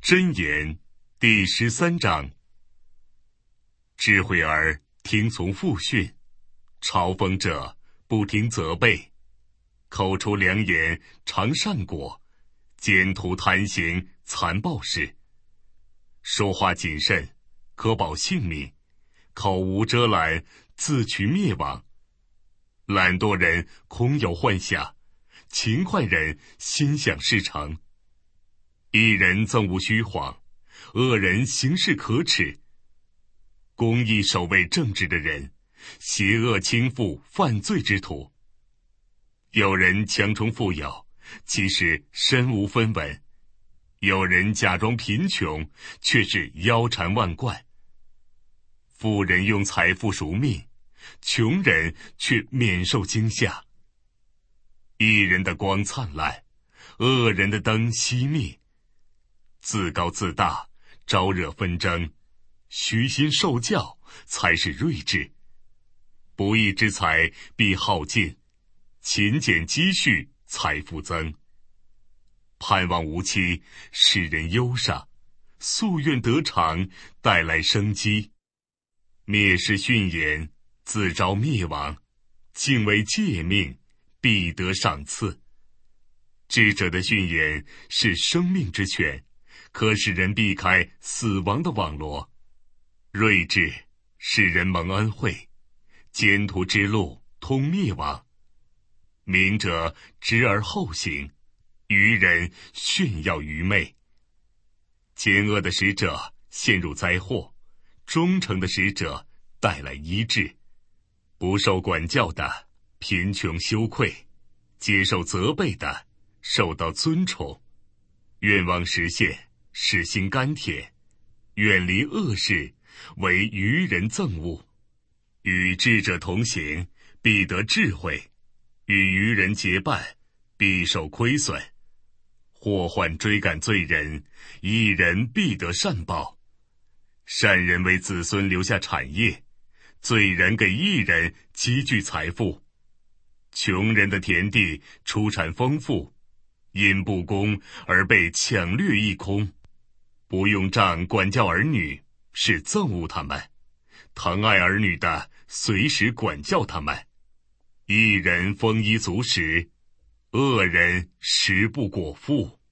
箴言第13章。智慧儿听从父训，嘲讽者不听责备，口出良言尝善果，奸徒贪行残暴事。说话谨慎，可保性命；口无遮拦，自取灭亡。懒惰人空有幻想，勤快人心想事成。一人憎恶虚谎，恶人行事可耻。公义守卫正直的人，邪恶倾覆犯罪之徒。有人强充富有，其实身无分文；有人假装贫穷，却是腰缠万贯。富人用财富赎命，穷人却免受惊吓。一人的光灿烂，恶人的灯熄灭。自高自大，招惹纷争；虚心受教，才是睿智。不义之财必耗尽，勤俭积蓄，财富增。盼望无期，使人忧伤；夙愿得偿，带来生机。蔑视训言，自招灭亡；敬畏诫命，必得赏赐。智者的训言是生命之泉，可使人避开死亡的网罗。睿智使人蒙恩惠，奸徒之路通灭亡。明者直而后行，愚人炫耀愚昧。奸恶的使者陷入灾祸，忠诚的使者带来医治。不受管教的贫穷羞愧，接受责备的受到尊崇。愿望实现，使心甘甜；远离恶事，为愚人憎恶。与智者同行，必得智慧；与愚人结伴，必受亏损。祸患追赶罪人，一人必得善报。善人为子孙留下产业，罪人给一人积聚财富。穷人的田地出产丰富，因不公而被抢掠一空。不用杖管教儿女，是憎恶他们；疼爱儿女的，随时管教他们。一人丰衣足食，恶人食不果腹。